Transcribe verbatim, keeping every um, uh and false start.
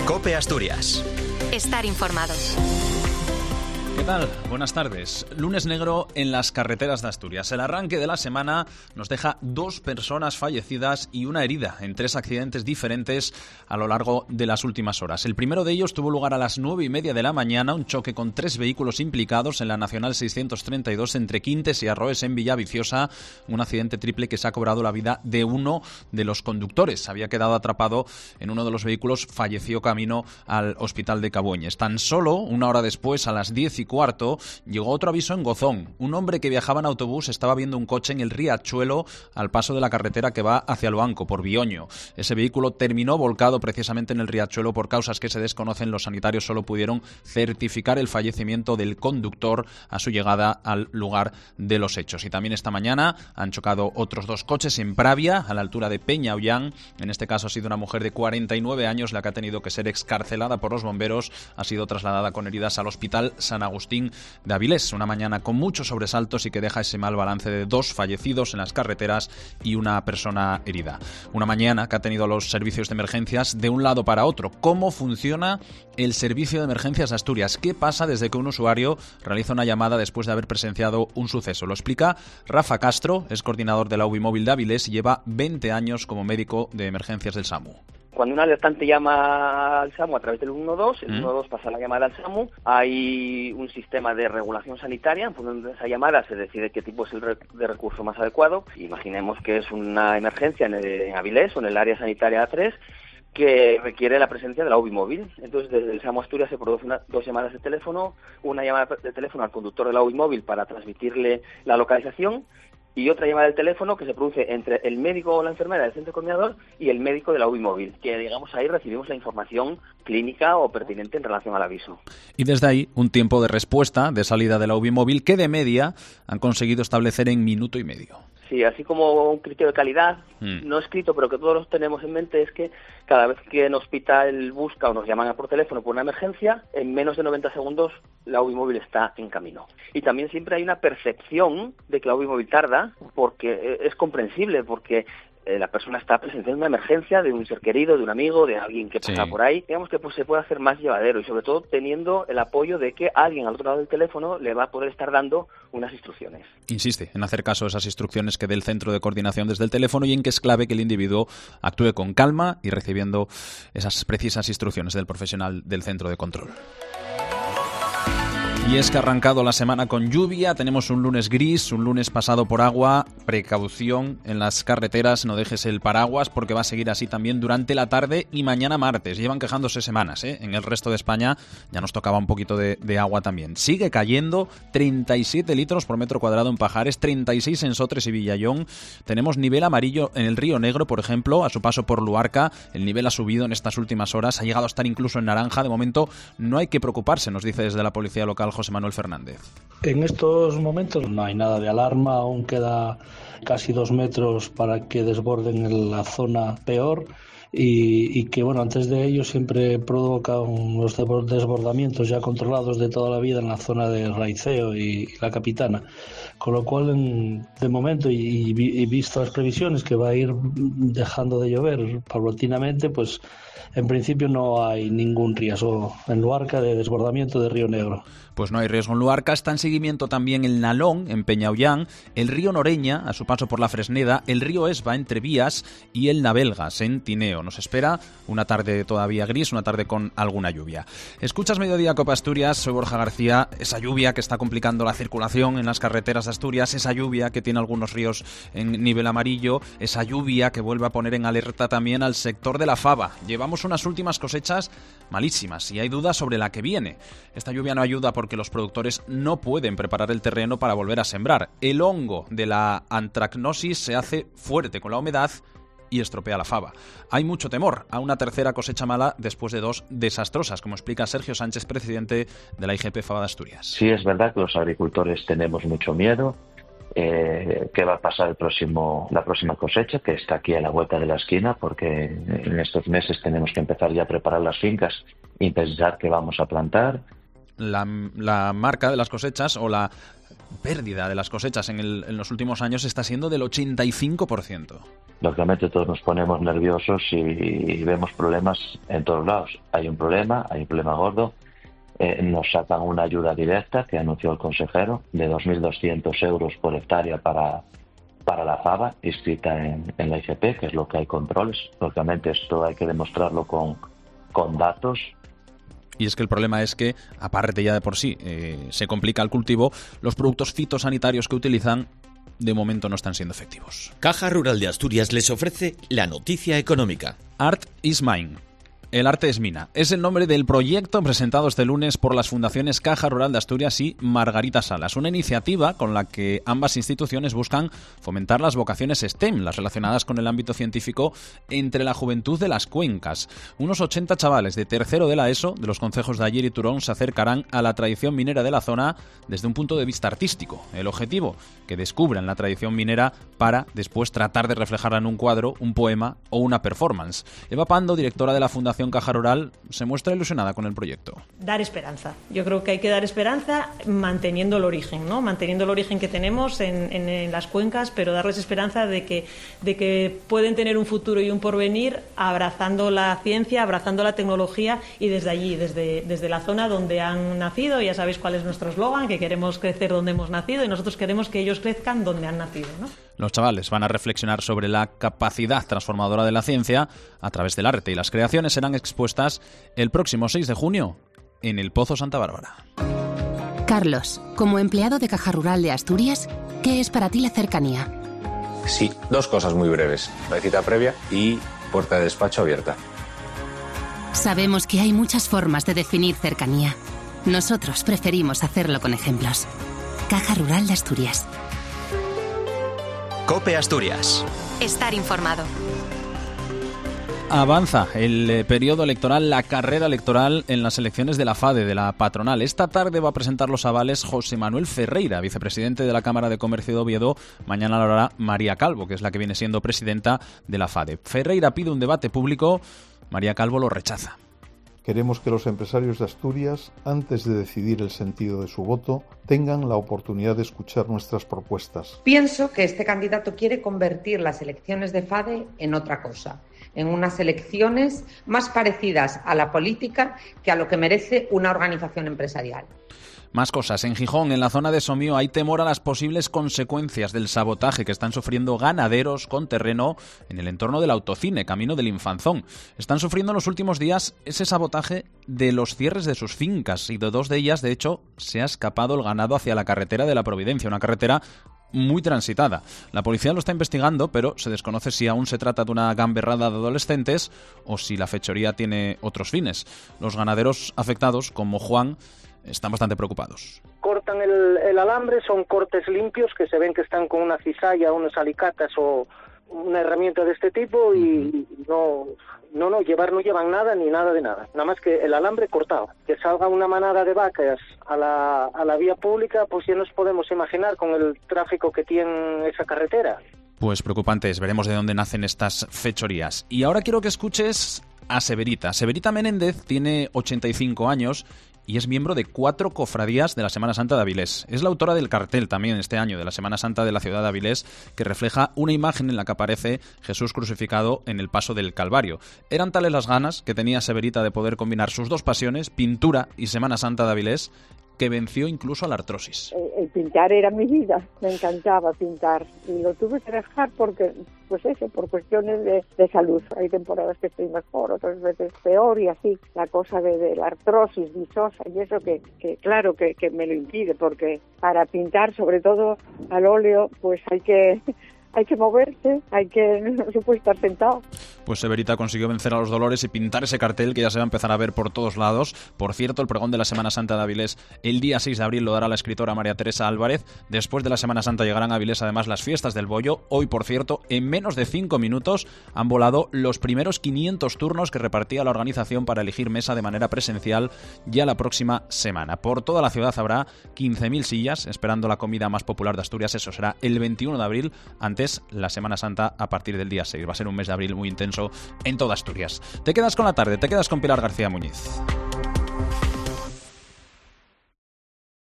COPE Asturias. Estar informado. ¿Qué tal? Buenas tardes. Lunes negro en las carreteras de Asturias. El arranque de la semana nos deja dos personas fallecidas y una herida en tres accidentes diferentes a lo largo de las últimas horas. El primero de ellos tuvo lugar a las nueve y media de la mañana, un choque con tres vehículos implicados en la Nacional seiscientos treinta y dos entre Quintes y Arroes en Villaviciosa, un accidente triple que se ha cobrado la vida de uno de los conductores. Había quedado atrapado en uno de los vehículos, falleció camino al hospital de Cabueñes. Tan solo una hora después, a las diez y cuarto, llegó otro aviso en Gozón. Un hombre que viajaba en autobús estaba viendo un coche en el Riachuelo al paso de la carretera que va hacia el Banco, por Bioño. Ese vehículo terminó volcado precisamente en el Riachuelo por causas que se desconocen. Los sanitarios solo pudieron certificar el fallecimiento del conductor a su llegada al lugar de los hechos. Y también esta mañana han chocado otros dos coches en Pravia, a la altura de Peñaullán. En este caso ha sido una mujer de cuarenta y nueve años la que ha tenido que ser excarcelada por los bomberos. Ha sido trasladada con heridas al Hospital San Agustín de Avilés. Una mañana con muchos sobresaltos y que deja ese mal balance de dos fallecidos en las carreteras y una persona herida. Una mañana que ha tenido los servicios de emergencias de un lado para otro. ¿Cómo funciona el servicio de emergencias de Asturias? ¿Qué pasa desde que un usuario realiza una llamada después de haber presenciado un suceso? Lo explica Rafa Castro, es coordinador de la U B I Móvil de Avilés y lleva veinte años como médico de emergencias del SAMU. Cuando un alertante llama al SAMU a través del uno uno dos, el uno uno dos pasa la llamada al SAMU, hay un sistema de regulación sanitaria, en función de esa llamada se decide qué tipo es el re- de recurso más adecuado. Imaginemos que es una emergencia en, el, en Avilés o en el área sanitaria A tres, que requiere la presencia de la U B I móvil. Entonces, desde el SAMU Asturias se producen una, dos llamadas de teléfono, una llamada de teléfono al conductor de la U B I móvil para transmitirle la localización, y otra llamada del teléfono que se produce entre el médico o la enfermera del centro coordinador y el médico de la U B I móvil, que digamos ahí recibimos la información clínica o pertinente en relación al aviso. Y desde ahí, un tiempo de respuesta, de salida de la U B I móvil, que de media han conseguido establecer en minuto y medio. Sí, así como un criterio de calidad, mm. no escrito, pero que todos los tenemos en mente, es que cada vez que un hospital busca o nos llaman por teléfono por una emergencia, en menos de noventa segundos la U B I móvil está en camino. Y también siempre hay una percepción de que la U B I móvil tarda, porque es comprensible, porque eh, la persona está presenciando una emergencia de un ser querido, de un amigo, de alguien que pasa sí. por ahí. Digamos que pues se puede hacer más llevadero y sobre todo teniendo el apoyo de que alguien al otro lado del teléfono le va a poder estar dando unas instrucciones. Insiste en hacer caso a esas instrucciones que dé el centro de coordinación desde el teléfono y en que es clave que el individuo actúe con calma y recibiendo esas precisas instrucciones del profesional del centro de control. Y es que ha arrancado la semana con lluvia, tenemos un lunes gris, un lunes pasado por agua, precaución en las carreteras, no dejes el paraguas porque va a seguir así también durante la tarde y mañana martes. Llevan quejándose semanas, ¿eh? En el resto de España ya nos tocaba un poquito de, de agua también. Sigue cayendo treinta y siete litros por metro cuadrado en Pajares, treinta y seis en Sotres y Villallón. Tenemos nivel amarillo en el Río Negro, por ejemplo, a su paso por Luarca. El nivel ha subido en estas últimas horas, ha llegado a estar incluso en naranja. De momento no hay que preocuparse, nos dice desde la policía local José Manuel Fernández. En estos momentos no hay nada de alarma, aún queda casi dos metros para que desborden en la zona peor y, y que bueno, antes de ello siempre provoca unos desbordamientos ya controlados de toda la vida en la zona de Raiceo y, y la Capitana, con lo cual en, de momento y, y visto las previsiones que va a ir dejando de llover paulatinamente, pues en principio no hay ningún riesgo en Luarca de desbordamiento de Río Negro. Pues no hay riesgo en Luarca. Está en seguimiento también el Nalón, en Peñaullán, el río Noreña, a su paso por la Fresneda, el río Esba, entre Vías, y el Navelgas, en Tineo. Nos espera una tarde todavía gris, una tarde con alguna lluvia. Escuchas Mediodía Copa Asturias, soy Borja García. Esa lluvia que está complicando la circulación en las carreteras de Asturias, esa lluvia que tiene algunos ríos en nivel amarillo, esa lluvia que vuelve a poner en alerta también al sector de la faba. Llevamos unas últimas cosechas malísimas y hay dudas sobre la que viene. Esta lluvia no ayuda porque los productores no pueden preparar el terreno para volver a sembrar. El hongo de la antracnosis se hace fuerte con la humedad y estropea la faba. Hay mucho temor a una tercera cosecha mala después de dos desastrosas, como explica Sergio Sánchez, presidente de la I G P Faba de Asturias. Sí, es verdad que los agricultores tenemos mucho miedo. Eh, ¿Qué va a pasar el próximo, la próxima cosecha, que está aquí a la vuelta de la esquina? Porque en estos meses tenemos que empezar ya a preparar las fincas y pensar qué vamos a plantar. la, la marca de las cosechas o la pérdida de las cosechas en, el, en los últimos años está siendo del ochenta y cinco por ciento. Lógicamente todos nos ponemos nerviosos y vemos problemas en todos lados. Hay un problema, hay un problema gordo. Eh, nos sacan una ayuda directa que anunció el consejero de dos mil doscientos euros por hectárea para, para la faba inscrita en, en la I G P, que es lo que hay controles. Lógicamente esto hay que demostrarlo con, con datos. Y es que el problema es que, aparte ya de por sí, eh, se complica el cultivo, los productos fitosanitarios que utilizan de momento no están siendo efectivos. Caja Rural de Asturias les ofrece la noticia económica. Art is Mine. El arte es mina. Es el nombre del proyecto presentado este lunes por las fundaciones Caja Rural de Asturias y Margarita Salas. Una iniciativa con la que ambas instituciones buscan fomentar las vocaciones STEM, las relacionadas con el ámbito científico, entre la juventud de las cuencas. Unos ochenta chavales de tercero de la ESO, de los concejos de Aller y Turón, se acercarán a la tradición minera de la zona desde un punto de vista artístico. El objetivo, que descubran la tradición minera para después tratar de reflejarla en un cuadro, un poema o una performance. Eva Pando, directora de la Fundación Caja Rural, se muestra ilusionada con el proyecto. Dar esperanza. Yo creo que hay que dar esperanza manteniendo el origen, ¿no? Manteniendo el origen que tenemos en, en, en las cuencas, pero darles esperanza de que, de que pueden tener un futuro y un porvenir abrazando la ciencia, abrazando la tecnología y desde allí, desde, desde la zona donde han nacido. Ya sabéis cuál es nuestro eslogan, que queremos crecer donde hemos nacido y nosotros queremos que ellos crezcan donde han nacido, ¿no? Los chavales van a reflexionar sobre la capacidad transformadora de la ciencia a través del arte y las creaciones serán expuestas el próximo seis de junio en el Pozo Santa Bárbara. Carlos, como empleado de Caja Rural de Asturias, ¿qué es para ti la cercanía? Sí, dos cosas muy breves. La cita previa y puerta de despacho abierta. Sabemos que hay muchas formas de definir cercanía. Nosotros preferimos hacerlo con ejemplos. Caja Rural de Asturias. COPE Asturias. Estar informado. Avanza el eh, periodo electoral, la carrera electoral en las elecciones de la FADE, de la patronal. Esta tarde va a presentar los avales José Manuel Ferreira, vicepresidente de la Cámara de Comercio de Oviedo. Mañana lo hará María Calvo, que es la que viene siendo presidenta de la FADE. Ferreira pide un debate público, María Calvo lo rechaza. Queremos que los empresarios de Asturias, antes de decidir el sentido de su voto, tengan la oportunidad de escuchar nuestras propuestas. Pienso que este candidato quiere convertir las elecciones de FADE en otra cosa, en unas elecciones más parecidas a la política que a lo que merece una organización empresarial. Más cosas. En Gijón, en la zona de Somío, hay temor a las posibles consecuencias del sabotaje que están sufriendo ganaderos con terreno en el entorno del Autocine, camino del Infanzón. Están sufriendo en los últimos días ese sabotaje de los cierres de sus fincas y de dos de ellas, de hecho, se ha escapado el ganado hacia la carretera de la Providencia, una carretera muy transitada. La policía lo está investigando, pero se desconoce si aún se trata de una gamberrada de adolescentes o si la fechoría tiene otros fines. Los ganaderos afectados, como Juan, están bastante preocupados. Cortan el, el alambre, son cortes limpios que se ven que están con una cizalla, unos alicatas o una herramienta de este tipo y no, no, no, llevar no llevan nada ni nada de nada, nada más que el alambre cortado. Que salga una manada de vacas a la, a la vía pública, pues ya nos podemos imaginar con el tráfico que tiene esa carretera. Pues preocupantes, veremos de dónde nacen estas fechorías. Y ahora quiero que escuches a Severita. Severita Menéndez tiene ochenta y cinco años y es miembro de cuatro cofradías de la Semana Santa de Avilés. Es la autora del cartel también este año de la Semana Santa de la ciudad de Avilés, que refleja una imagen en la que aparece Jesús crucificado en el paso del Calvario. Eran tales las ganas que tenía Severita de poder combinar sus dos pasiones, pintura y Semana Santa de Avilés, que venció incluso a la artrosis. El pintar era mi vida, me encantaba pintar y lo tuve que dejar porque, pues eso, por cuestiones de, de salud. Hay temporadas que estoy mejor, otras veces peor y así. La cosa de, de la artrosis visosa y eso que, que claro, que, que me lo impide porque para pintar, sobre todo al óleo, pues hay que... Hay que moverse, hay que no se puede estar sentado. Pues Severita consiguió vencer a los dolores y pintar ese cartel que ya se va a empezar a ver por todos lados. Por cierto, el pregón de la Semana Santa de Avilés el día seis de abril lo dará la escritora María Teresa Álvarez. Después de la Semana Santa llegarán a Avilés además las fiestas del bollo. Hoy, por cierto, en menos de cinco minutos han volado los primeros quinientos turnos que repartía la organización para elegir mesa de manera presencial ya la próxima semana. Por toda la ciudad habrá quince mil sillas esperando la comida más popular de Asturias. Eso será el veintiuno de abril, antes la Semana Santa a partir del día seis. Va a ser un mes de abril muy intenso en toda Asturias. Te quedas con la tarde, te quedas con Pilar García Muñiz.